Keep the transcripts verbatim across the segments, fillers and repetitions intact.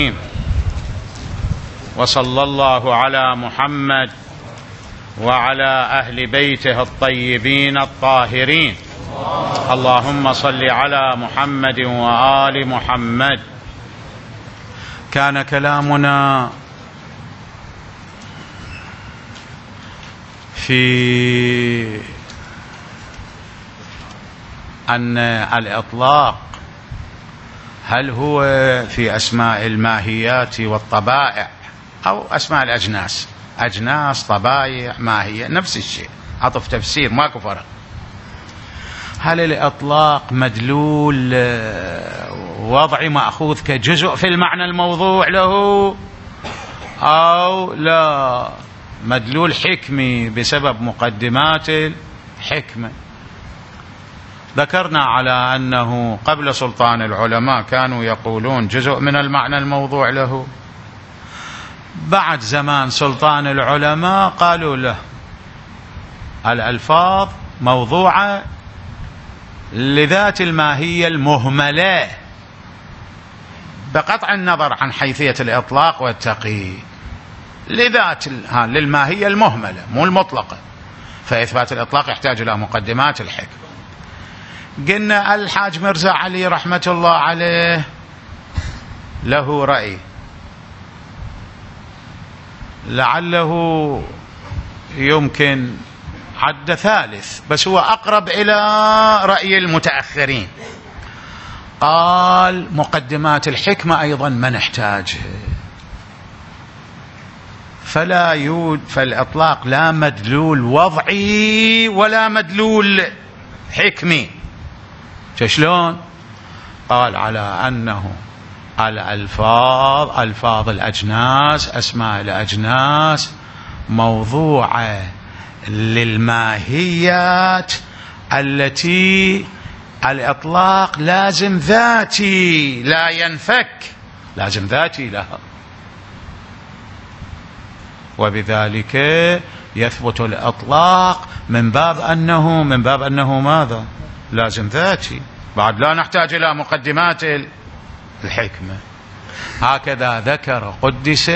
وصلى الله على محمد وعلى أهل بيته الطيبين الطاهرين. اللهم صل على محمد وآل محمد. كان كلامنا في أن الإطلاق هل هو في أسماء الماهيات والطبائع أو أسماء الأجناس؟ أجناس، طبائع، ماهية، نفس الشيء، عطف تفسير، ماكو فرق. هل الإطلاق مدلول وضعي مأخوذ كجزء في المعنى الموضوع له، أو لا مدلول حكمي بسبب مقدمات الحكمة؟ ذكرنا على أنه قبل سلطان العلماء كانوا يقولون جزء من المعنى الموضوع له. بعد زمان سلطان العلماء قالوا له الألفاظ موضوعة لذات الماهية المهملة بقطع النظر عن حيثية الإطلاق والتقييد، لذات للماهية المهملة مو المطلقة، فإثبات الإطلاق يحتاج إلى مقدمات الحكمة. قلنا الحاج مرزا علي رحمة الله عليه له رأي لعله يمكن عد ثالث، بس هو أقرب إلى رأي المتأخرين. قال مقدمات الحكمة أيضا ما نحتاجها، فلا يوجد فالإطلاق لا مدلول وضعي ولا مدلول حكمي. شلون؟ قال على أنه الألفاظ ألفاظ الأجناس، أسماء الأجناس موضوعة للماهيات التي الإطلاق لازم ذاتي لا ينفك، لازم ذاتي لها، وبذلك يثبت الإطلاق من باب أنه من باب أنه ماذا؟ لازم ذاتي، بعد لا نحتاج إلى مقدمات الحكمة. هكذا ذكر قدس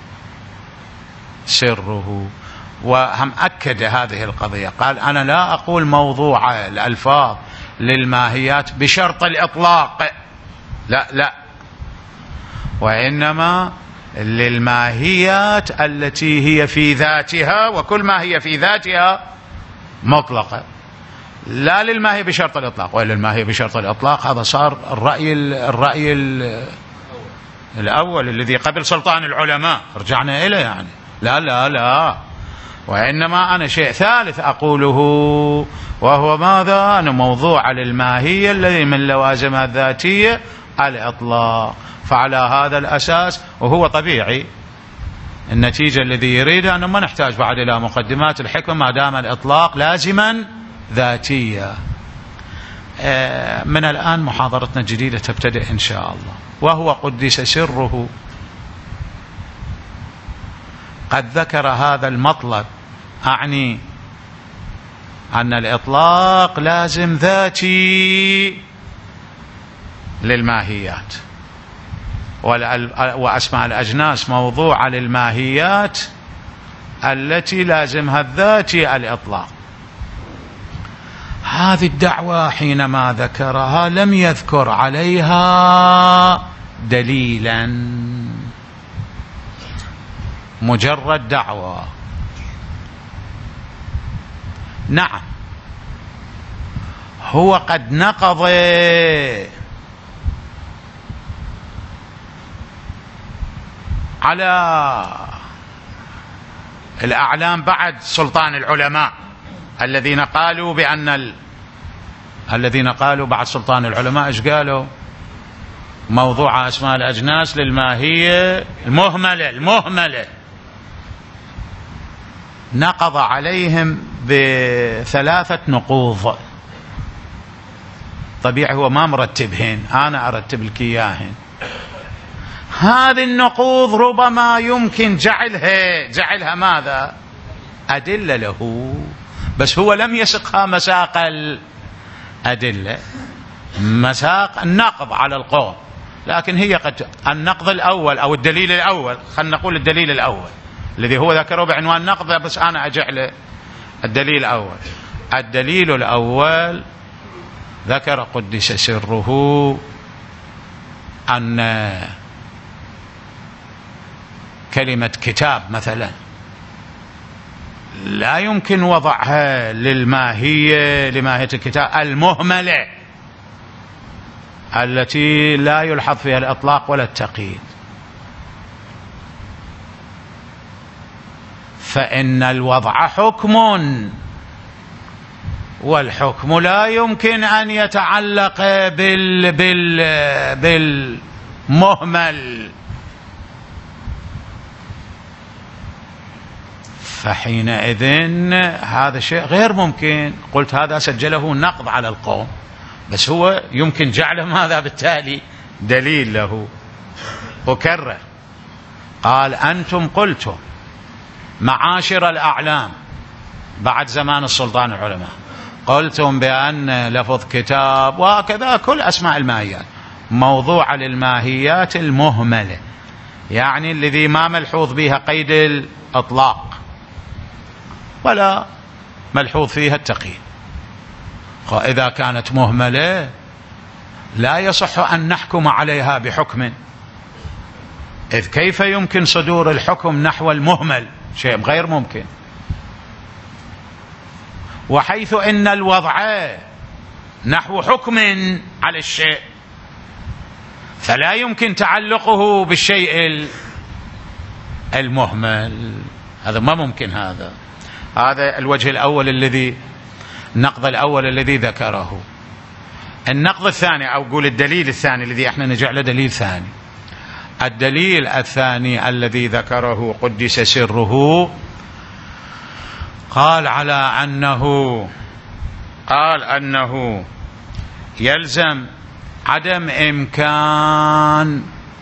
سره، وهم أكد هذه القضية. قال أنا لا أقول موضوع الألفاظ للماهيات بشرط الإطلاق، لا لا، وإنما للماهيات التي هي في ذاتها، وكل ما هي في ذاتها مطلقة، لا للماهية بشرط الإطلاق. وإلا الماهية بشرط الإطلاق هذا صار الرأي الرأي الأول الذي قبل سلطان العلماء، رجعنا إليه يعني. لا لا لا، وإنما أنا شيء ثالث أقوله، وهو ماذا؟ أنا موضوع للماهية الذي من لوازمها الذاتية الإطلاق. فعلى هذا الأساس وهو طبيعي النتيجة الذي يريدها أنه ما نحتاج بعد إلى مقدمات الحكمة ما دام الإطلاق لازما ذاتية. من الآن محاضرتنا الجديدة تبتدئ إن شاء الله. وهو قدس سره قد ذكر هذا المطلب، أعني أن الإطلاق لازم ذاتي للماهيات، وأسماء الأجناس موضوعة للماهيات التي لازمها الذاتي الإطلاق. هذه الدعوة حينما ذكرها لم يذكر عليها دليلا، مجرد دعوة. نعم هو قد نقض على الأعلام بعد سلطان العلماء الذين قالوا بأن ال... الذين قالوا بعد سلطان العلماء ايش قالوا؟ موضوع أسماء الأجناس للماهية المهملة المهملة. نقض عليهم بثلاثة نقوض، طبيعي هو ما مرتبهن، أنا أرتب لك إياهن. هذه النقوض ربما يمكن جعلها جعلها ماذا؟ أدلة له، بس هو لم يسقها مساق الأدلة، مساق النقض على القول. لكن هي قد النقض الأول أو الدليل الأول، خلينا نقول الدليل الأول الذي هو ذكره بعنوان نقض، بس أنا أجعله الدليل الأول. الدليل الأول ذكر قدس سره أن كلمة كتاب مثلا لا يمكن وضعها للماهية لماهية الكتاب المهملة التي لا يلحظ فيها الإطلاق ولا التقييد، فإن الوضع حكم، والحكم لا يمكن أن يتعلق بال بال بالمهمل، فحينئذ هذا شيء غير ممكن. قلت هذا سجله نقض على القوم، بس هو يمكن جعله ماذا بالتالي دليل له. أكرر، قال أنتم قلتم معاشر الأعلام بعد زمان السلطان العلماء، قلتم بأن لفظ كتاب وكذا كل أسماء الماهيات موضوع للماهيات المهملة، يعني الذي ما ملحوظ بها قيد الإطلاق ولا ملحوظ فيها التقييد. إذا كانت مهملة لا يصح أن نحكم عليها بحكم، إذ كيف يمكن صدور الحكم نحو المهمل؟ شيء غير ممكن. وحيث إن الوضع نحو حكم على الشيء فلا يمكن تعلقه بالشيء المهمل، هذا ما ممكن. هذا هذا الوجه الأول الذي النقض الأول الذي ذكره. النقض الثاني أو قول الدليل الثاني الذي احنا نجعله دليل ثاني، الدليل الثاني الذي ذكره قدس سره، قال على أنه قال أنه يلزم عدم إمكان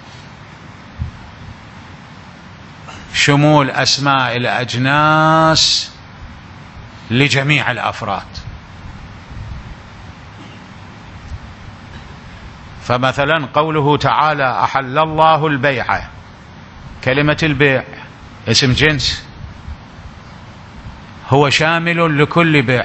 شمول أسماء الأجناس لجميع الأفراد. فمثلا قوله تعالى أحل الله البيع، كلمة البيع اسم جنس هو شامل لكل بيع،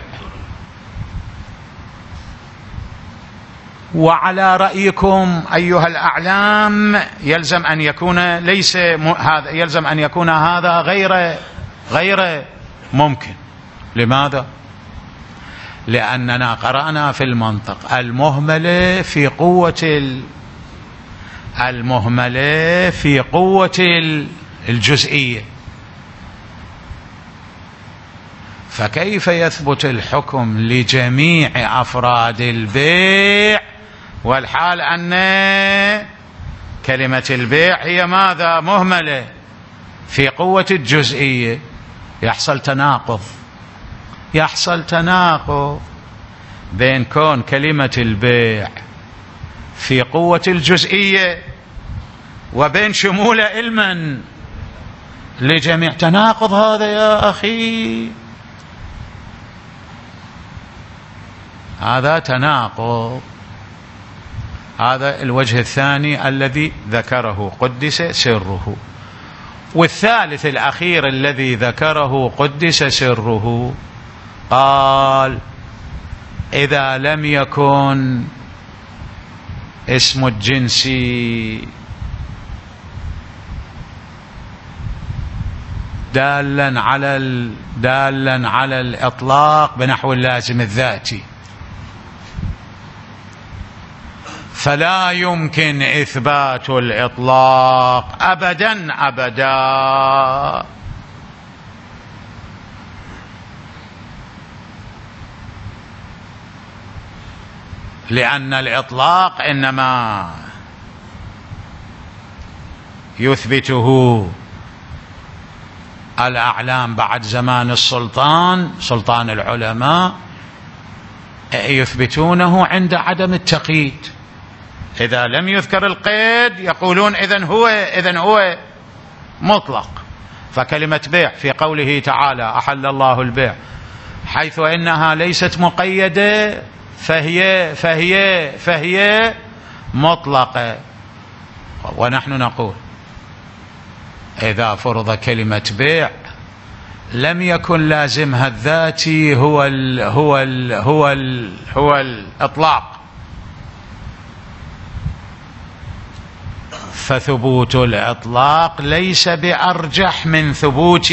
وعلى رأيكم أيها الأعلام يلزم أن يكون ليس هذا يلزم أن يكون هذا غير غير ممكن. لماذا؟ لأننا قرأنا في المنطق المهملة في قوة المهملة في قوة الجزئية، فكيف يثبت الحكم لجميع أفراد البيع والحال أن كلمة البيع هي ماذا؟ مهملة في قوة الجزئية. يحصل تناقض يحصل تناقض بين كون كلمة البيع في قوة الجزئية وبين شمول علما لجميع. تناقض هذا يا أخي، هذا تناقض. هذا الوجه الثاني الذي ذكره قدس سره. والثالث الأخير الذي ذكره قدس سره، قال إذا لم يكن اسم الجنس دالا على دالا على الإطلاق بنحو اللازم الذاتي، فلا يمكن إثبات الإطلاق أبدا أبدا. لأن الإطلاق إنما يثبته الأعلام بعد زمان السلطان سلطان العلماء، يثبتونه عند عدم التقييد. إذا لم يذكر القيد يقولون إذن هو إذن هو مطلق. فكلمة بيع في قوله تعالى أحل الله البيع، حيث إنها ليست مقيدة فهي فهي فهي مطلقة. ونحن نقول إذا فرض كلمة بيع لم يكن لازمها الذاتي هو ال هو ال هو ال هو الإطلاق، فثبوت الإطلاق ليس بأرجح من ثبوت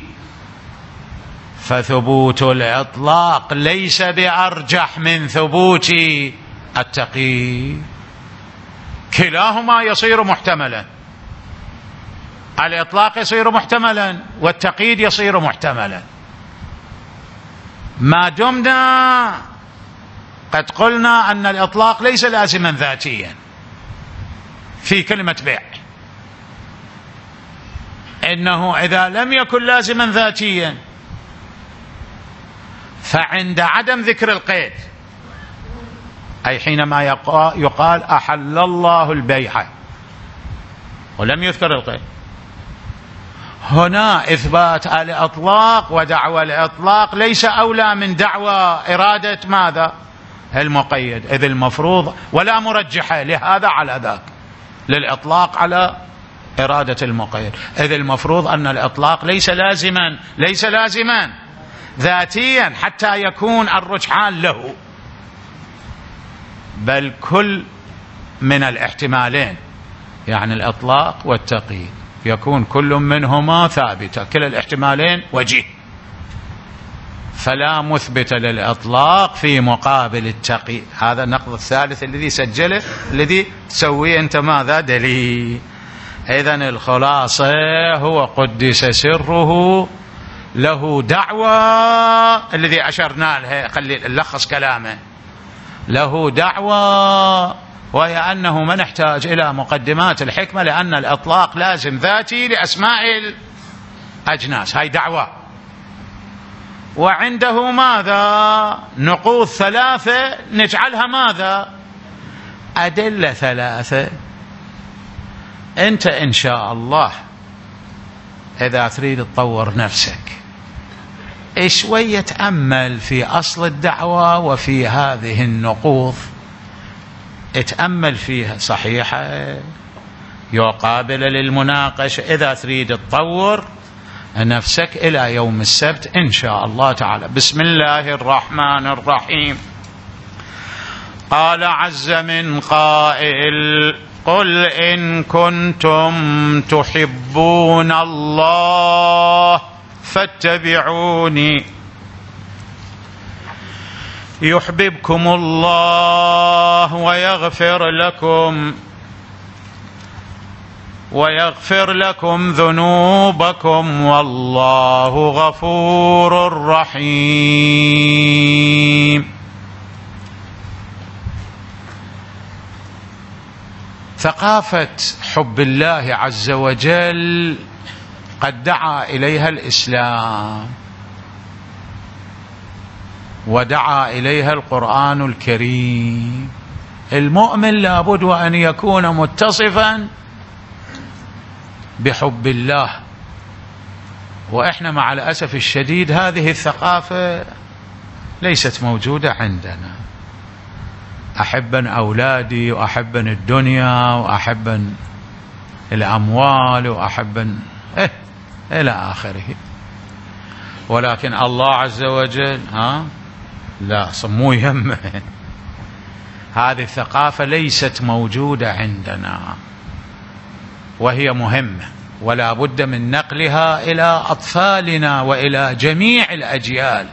فثبوت الإطلاق ليس بأرجح من ثبوت التقييد، كلاهما يصير محتملا، الإطلاق يصير محتملا والتقييد يصير محتملا، ما دمنا قد قلنا أن الإطلاق ليس لازما ذاتيا في كلمة بيع، إنه إذا لم يكن لازما ذاتيا فعند عدم ذكر القيد، أي حينما يقال أحل الله البيع ولم يذكر القيد، هنا إثبات الإطلاق ودعوى الإطلاق ليس أولى من دعوى إرادة ماذا؟ المقيد، إذ المفروض ولا مرجحة لهذا على ذاك، للإطلاق على إرادة المقيد، إذ المفروض أن الإطلاق ليس لازما ليس لازما ذاتيا حتى يكون الرجحان له، بل كل من الاحتمالين، يعني الإطلاق والتقييد يكون كل منهما ثابتا، كلا الاحتمالين وجيه، فلا مثبت للإطلاق في مقابل التقييد. هذا النقض الثالث الذي سجله، الذي تسويه أنت ماذا؟ دليل. إذن الخلاصة هو قدس سره له دعوة، الذي أشرنا له، خلي نلخص كلامه، له دعوة، وهي أنه ما نحتاج إلى مقدمات الحكمة لأن الإطلاق لازم ذاتي لأسماء الأجناس، هاي دعوة. وعنده ماذا؟ نقوض ثلاثة نجعلها ماذا؟ أدلة ثلاثة. أنت إن شاء الله إذا تريد تطور نفسك شوية تأمل في أصل الدعوة وفي هذه النقوض، اتأمل فيها صحيحة يقابل للمناقشة إذا تريد تطور نفسك إلى يوم السبت إن شاء الله تعالى. بسم الله الرحمن الرحيم. قال عز من قائل: قل إن كنتم تحبون الله فاتبعوني يحببكم الله ويغفر لكم ويغفر لكم ذنوبكم والله غفور رحيم. ثقافة حب الله عز وجل قد دعا إليها الإسلام ودعا إليها القرآن الكريم. المؤمن لابد أن يكون متصفا بحب الله، وإحنا مع الأسف الشديد هذه الثقافة ليست موجودة عندنا. أحبا أولادي وأحبا الدنيا وأحبا الأموال وأحبا إيه إلى آخره، ولكن الله عز وجل ها لا صمو يمه. هذه الثقافة ليست موجودة عندنا وهي مهمة ولا بد من نقلها إلى أطفالنا وإلى جميع الأجيال.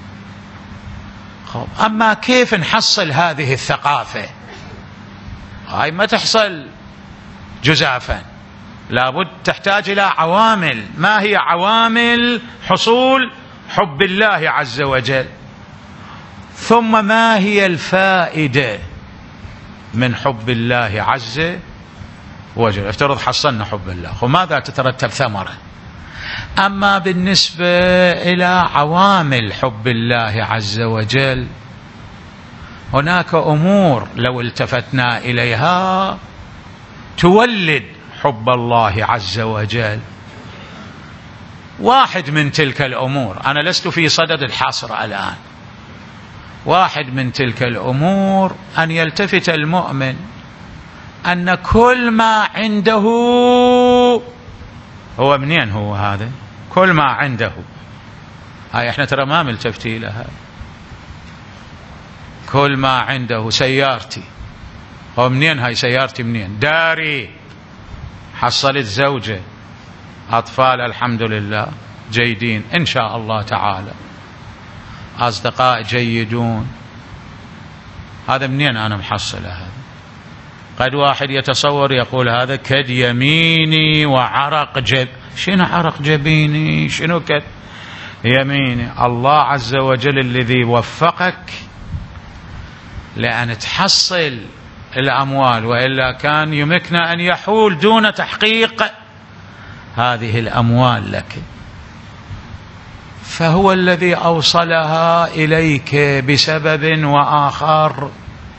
أما كيف نحصل هذه الثقافة؟ هاي ما تحصل جزافا، لابد تحتاج إلى عوامل. ما هي عوامل حصول حب الله عز وجل؟ ثم ما هي الفائدة من حب الله عز وجل؟ افترض حصلنا حب الله، وماذا تترتب ثمرة؟ أما بالنسبة إلى عوامل حب الله عز وجل هناك أمور لو التفتنا إليها تولد حب الله عز وجل. واحد من تلك الأمور، أنا لست في صدد الحصر الآن، واحد من تلك الأمور أن يلتفت المؤمن أن كل ما عنده هو منين هو هذا كل ما عنده. هاي احنا ترى ما ملتفتي لها. كل ما عنده سيارتي، هو منين هاي سيارتي؟ منين؟ داري، حصلت زوجة، أطفال الحمد لله جيدين إن شاء الله تعالى، أصدقاء جيدون، هذا منين أنا محصله؟ هذا قد واحد يتصور يقول هذا كد يميني وعرق جب. شنو عرق جبيني؟ شنو كد يميني؟ الله عز وجل الذي وفقك لأن تحصل الأموال، وإلا كان يمكن أن يحول دون تحقيق هذه الأموال لك، فهو الذي أوصلها إليك بسبب وآخر،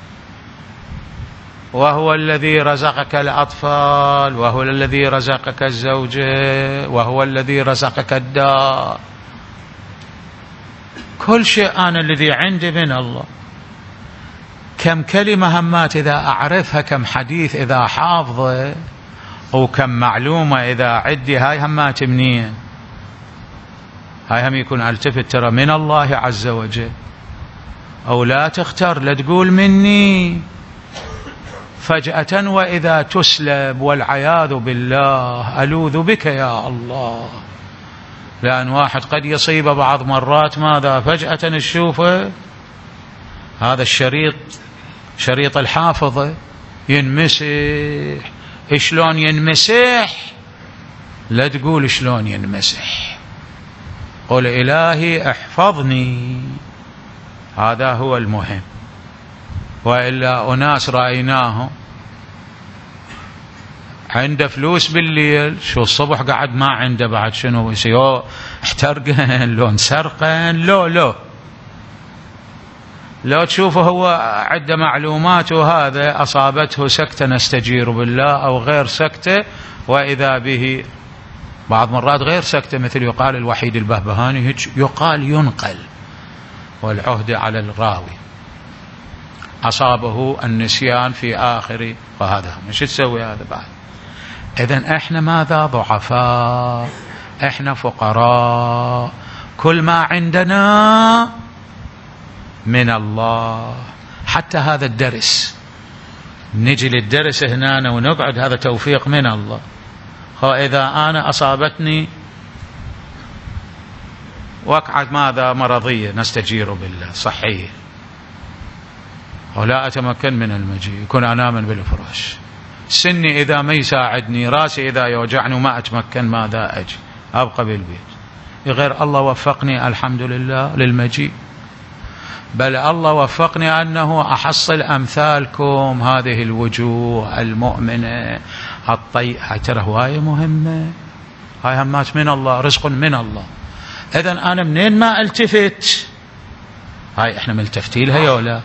وهو الذي رزقك الأطفال، وهو الذي رزقك الزوجة، وهو الذي رزقك الدار. كل شيء أنا الذي عندي من الله. كم كلمة همات إذا أعرفها، كم حديث إذا حافظه، وكم معلومة إذا عدي، هاي همات منين؟ هاي هم يكون التفت ترى من الله عز وجل. أو لا تختار، لا تقول مني فجأة وإذا تسلب، والعياذ بالله، ألوذ بك يا الله. لأن واحد قد يصيب بعض مرات ماذا؟ فجأة نشوفه هذا الشريط، شريط الحافظة، ينمسح. شلون ينمسح؟ لا تقول شلون ينمسح، قل إلهي احفظني، هذا هو المهم. وإلا أناس رأيناهم عنده فلوس بالليل، شو الصبح قاعد ما عنده بعد، شنو يصير؟ احترقن لو انسرقن لو لو لو تشوفه هو عنده معلومات، وهذا أصابته سكتة نستجير بالله، أو غير سكتة، وإذا به بعض مرات غير سكتة، مثل يقال الوحيد البهبهاني، يقال ينقل والعهد على الراوي، أصابه النسيان في آخر، وهذا مش تسوي هذا بعد. إذن إحنا ماذا؟ ضعفاء، إحنا فقراء، كل ما عندنا من الله. حتى هذا الدرس، نجي للدرس هنا ونقعد، هذا توفيق من الله. إذا أنا أصابتني وقعة ماذا؟ مرضية، نستجير بالله، صحية، ولا أتمكن من المجيء، يكون أناما بالفراش، سني إذا ما يساعدني، راسي إذا يوجعني وما أتمكن ماذا؟ أجي أبقى بالبيت. غير الله وفقني الحمد لله للمجيء، بل الله وفقني أنه أحصل أمثالكم، هذه الوجوه المؤمنة الطيئة. ترى هواية مهمة، هاي همات من الله، رزق من الله. إذن أنا منين ما التفت، هاي إحنا ملتفتي لها يولا،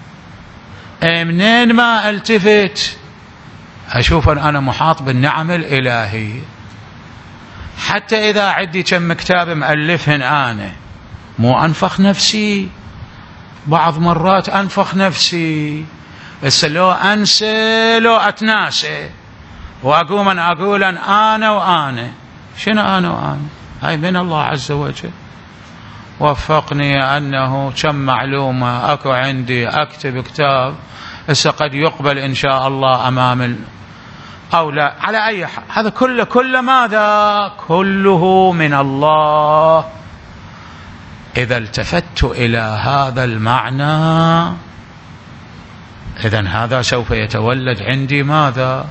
منين ما التفت أشوف أن أنا محاط بالنعم الإلهية. حتى إذا عندي كم كتاب مؤلفهن أنا، مو أنفخ نفسي، بعض مرات أنفخ نفسي، بس لو أنسى لو أتناسى، وأقوم أن أقول أن أنا وأنا، شنو أنا وأنا؟ هاي من الله عز وجل. وفقني أنه كم معلومة أكو عندي، أكتب كتاب هسه قد يقبل إن شاء الله أمام ال... أو لا، على أي حال هذا كله كله ماذا؟ كله من الله. إذا التفت إلى هذا المعنى، إذن هذا سوف يتولد عندي ماذا؟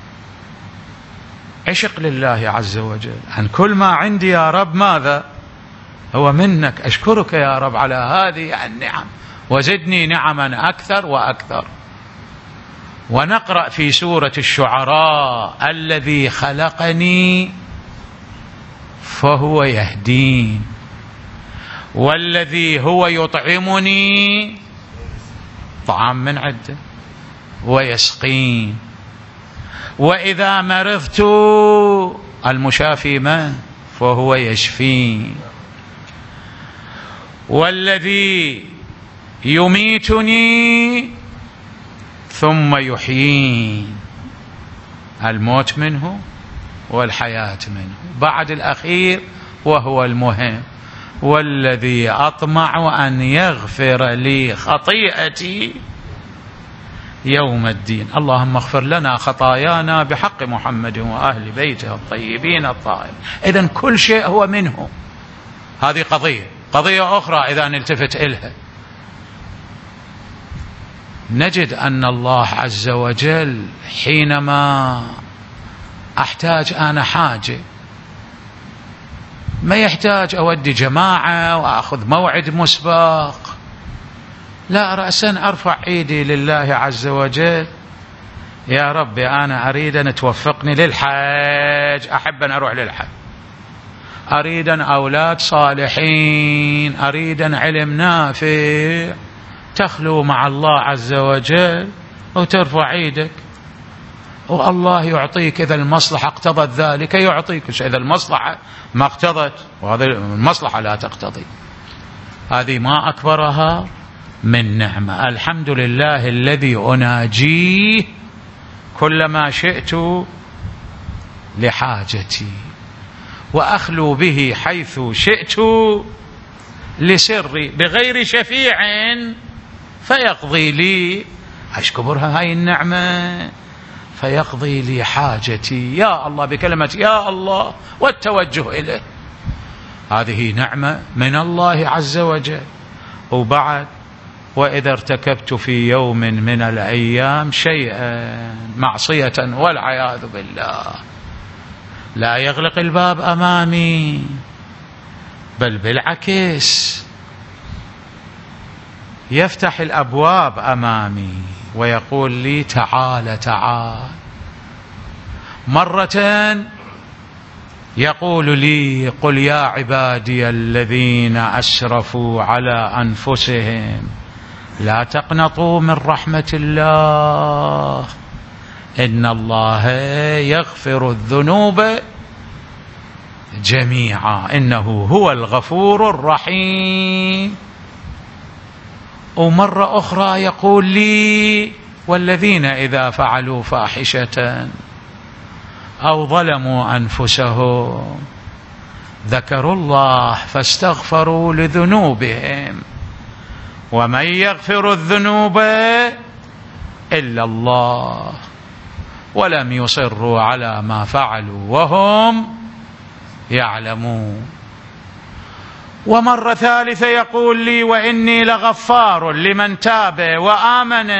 عشق لله عز وجل. عن كل ما عندي يا رب ماذا؟ هو منك، أشكرك يا رب على هذه النعم، وزدني نعما أكثر وأكثر. ونقرأ في سورة الشعراء: الذي خلقني فهو يهدين، والذي هو يطعمني طعام من عنده ويسقين، وإذا مرضت المشافي من؟ فهو يشفين، والذي يميتني ثم يحيين، الموت منه والحياة منه، بعد الأخير وهو المهم: والذي أطمع أن يغفر لي خطيئتي يوم الدين. اللهم اغفر لنا خطايانا بحق محمد وأهل بيته الطيبين الطاهرين. إذن كل شيء هو منه. هذه قضية. قضية أخرى إذا نلتفت إلها نجد أن الله عز وجل حينما أحتاج أنا حاجة ما يحتاج أودي جماعة وأخذ موعد مسبق، لا، رأسا أرفع إيدي لله عز وجل: يا ربي أنا أريد أن توفقني للحج، أحب أن أروح للحج، أريد أن أولاد صالحين، أريد أن علم نافع، تخلو مع الله عز وجل وترفع ايدك والله يعطيك. إذا المصلحة اقتضت ذلك يعطيك، إذا المصلحة ما اقتضت، وهذه المصلحة لا تقتضي، هذه ما أكبرها من نعمة. الحمد لله الذي أناجيه كلما شئت لحاجتي، وأخلو به حيث شئت لسري، بغير شفيع فيقضي لي. أشكرها هاي النعمة، فيقضي لي حاجتي يا الله بكلمة يا الله والتوجه إليه. هذه نعمة من الله عز وجل. وبعد: وإذا ارتكبت في يوم من الأيام شيئا معصية والعياذ بالله، لا يغلق الباب أمامي، بل بالعكس يفتح الأبواب أمامي ويقول لي: تعال تعال. مرة يقول لي: قل يا عبادي الذين أسرفوا على أنفسهم لا تقنطوا من رحمة الله إن الله يغفر الذنوب جميعا إنه هو الغفور الرحيم. ومرة أخرى يقول لي: والذين إذا فعلوا فاحشة أو ظلموا أنفسهم ذكروا الله فاستغفروا لذنوبهم ومن يغفر الذنوب إلا الله ولم يصروا على ما فعلوا وهم يعلمون. ومرة ثالثة يقول لي: وإني لغفار لمن تاب وآمن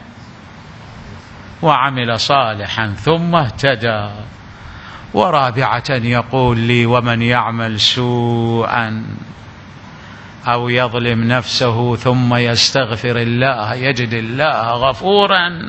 وعمل صالحا ثم اهتدى. ورابعة يقول لي: ومن يعمل سوءا أو يظلم نفسه ثم يستغفر الله يجد الله غفورا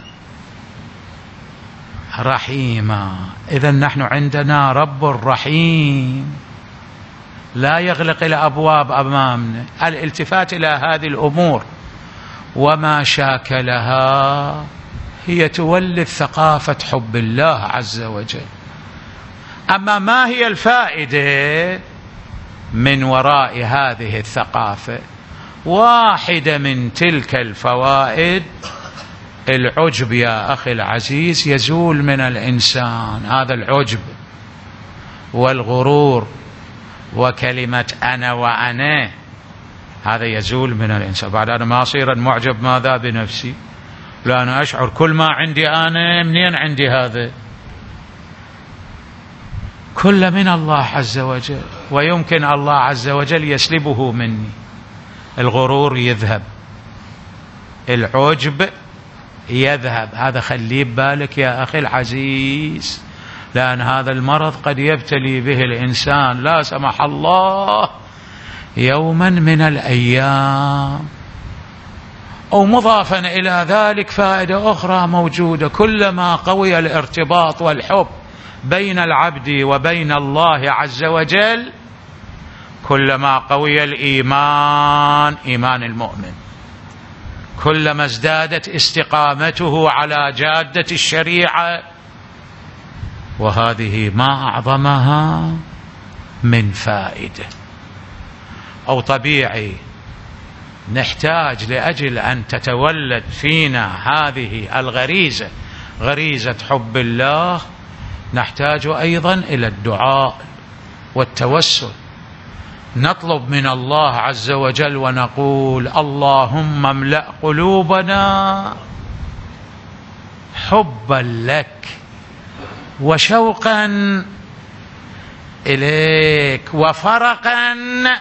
رحيما. إذن نحن عندنا رب رحيم لا يغلق الأبواب أمامنا. الالتفات إلى هذه الأمور وما شاكلها هي تولد ثقافة حب الله عز وجل. أما ما هي الفائدة من وراء هذه الثقافة؟ واحدة من تلك الفوائد العجب يا أخي العزيز، يزول من الإنسان هذا العجب والغرور وكلمة أنا وأنا، هذا يزول من الإنسان. بعد أنا ما أصير معجب ماذا بنفسي، لا أنا أشعر كل ما عندي أنا منين عندي هذا، كل من الله عز وجل. ويمكن الله عز وجل يسلبه مني، الغرور يذهب، العجب يذهب، هذا خليه ببالك يا أخي العزيز، لأن هذا المرض قد يبتلي به الإنسان لا سمح الله يوما من الأيام. ومضافا إلى ذلك فائدة أخرى موجودة: كلما قوي الارتباط والحب بين العبد وبين الله عز وجل كلما قوي الإيمان، إيمان المؤمن، كلما ازدادت استقامته على جادة الشريعة. وهذه ما أعظمها من فائدة. أو طبيعي نحتاج لأجل أن تتولد فينا هذه الغريزة، غريزة حب الله، نحتاج أيضا إلى الدعاء والتوسل، نطلب من الله عز وجل ونقول: اللهم املأ قلوبنا حبا لك وشوقا إليك وفرقا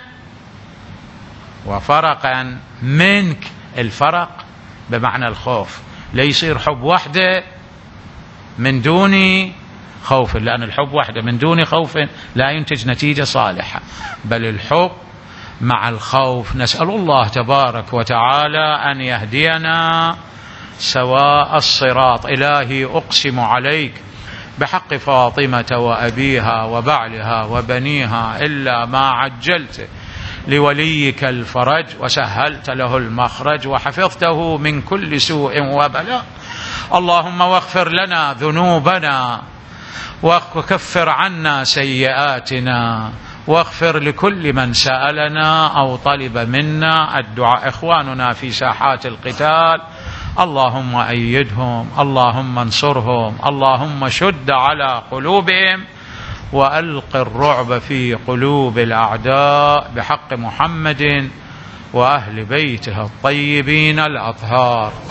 وفرقا منك. الفرق بمعنى الخوف، لا يصير حب وحده من دون خوف، لأن الحب وحده من دون خوف لا ينتج نتيجة صالحة، بل الحب مع الخوف. نسأل الله تبارك وتعالى أن يهدينا سواء الصراط. إلهي أقسم عليك بحق فاطمة وأبيها وبعلها وبنيها إلا ما عجلت لوليك الفرج وسهلت له المخرج وحفظته من كل سوء وبلاء، اللهم واغفر لنا ذنوبنا وكفر عنا سيئاتنا واغفر لكل من سألنا أو طلب منا الدعاء. إخواننا في ساحات القتال اللهم أيدهم، اللهم انصرهم، اللهم شد على قلوبهم وألق الرعب في قلوب الأعداء بحق محمد وأهل بيته الطيبين الأطهار.